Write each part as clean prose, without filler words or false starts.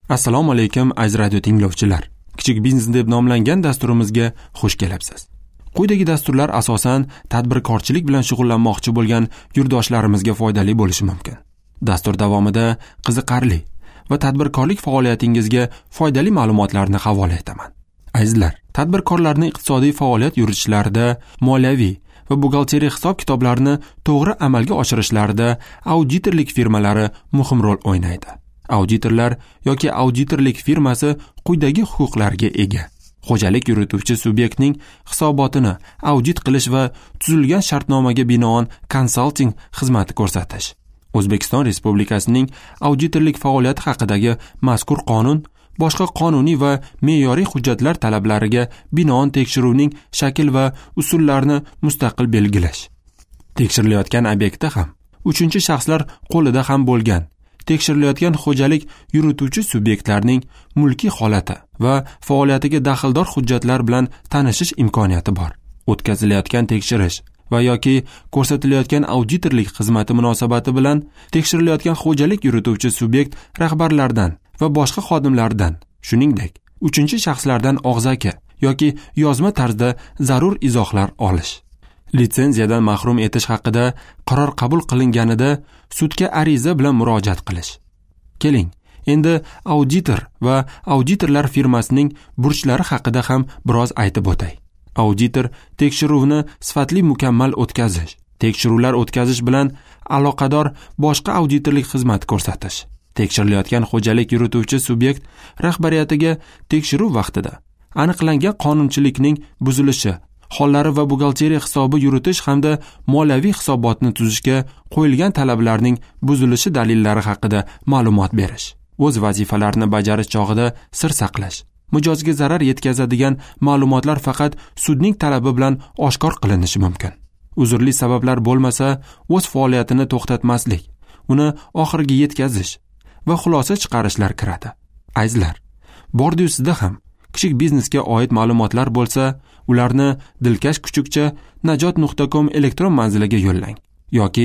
Assalomu alaykum aziz radio tinglovchilar. Kichik biznes deb nomlangan dasturimizga xush kelibsiz. Quyidagi dasturlar asosan tadbirkorchilik bilan shug'ullanmoqchi bo'lgan yurtdoshlarimizga foydali bo'lishi mumkin. Dastur davomida qiziqarli va tadbirkorlik faoliyatingizga foydali ma'lumotlarni havola etaman. Azizlar, tadbirkorlarning iqtisodiy faoliyat yuritishlarida, moliyaviy va buxgalteriya hisob-kitoblarini to'g'ri amalga oshirishlarida auditorlik firmalari muhim rol o'ynaydi. Auditorlar yoki auditorlik firmasi quyidagi huquqlarga ega: xo'jalik yurituvchi subyektning hisobotini audit qilish va tuzilgan shartnomaga binoan konsalting xizmati ko'rsatish. O'zbekiston Respublikasining auditorlik faoliyati haqidagi mazkur qonun boshqa qonuniy va me'yoriy hujjatlar talablariga binoan tekshiruvning shakl va usullarini mustaqil belgilash. Tekshirilayotgan obyektda ham, uchinchi shaxslar qo'lida ham bo'lgan tekshirilayotgan xo'jalik yurituvchi subyektlarning mulkiy holati va faoliyatiga daxldor hujjatlar bilan tanishish imkoniyati bor. O'tkazilayotgan tekshirish va yoki ko'rsatilayotgan auditorlik xizmati munosabati bilan tekshirilayotgan xo'jalik yurituvchi subyekt rahbarlardan va boshqa xodimlardan, shuningdek, uchinchi shaxslardan og'zaki yoki yozma tarzda zarur izohlar olish. Litsenziyadan mahrum etish haqida qaror qabul qilinganida sudga ariza bilan murojaat qilish. Keling, endi auditor va auditorlar firmasining burchlari haqida ham biroz aytib o'tay. Auditor tekshiruvni sifatli mukammal o'tkazish, tekshiruvlar o'tkazish bilan aloqador boshqa auditorlik xizmat ko'rsatish. Tekshirilayotgan xo'jalik yurituvchi subyekt rahbariyatiga tekshiruv vaqtida aniqlangan qonunchilikning buzilishi hollari va buxgalteriya hisobi yuritish hamda moliyaviy hisobotni tuzishga qo'yilgan talablarning buzilishi dalillari haqida ma'lumot berish. O'z vazifalarini bajarish chog'ida sir saqlash. Mijozga zarar yetkazadigan ma'lumotlar faqat sudning talabi bilan oshkor qilinishi mumkin. Uzrli sabablar bo'lmasa, o'z faoliyatini to'xtatmaslik, uni oxiriga yetkazish va xulosa chiqarishlar kiradi. Azizlar, bordi-yu sizda ham kichik biznesga oid ma'lumotlar bo'lsa, ularni dilkash kuchukcha najot.com elektron manziliga yo'llang yoki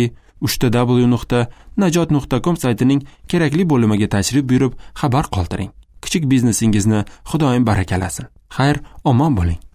www.najot.com saytining kerakli bo'limiga tashrif buyurib xabar qoldiring. Kichik biznesingizni Xudoyim barakalasin. Xayr, omon bo'ling.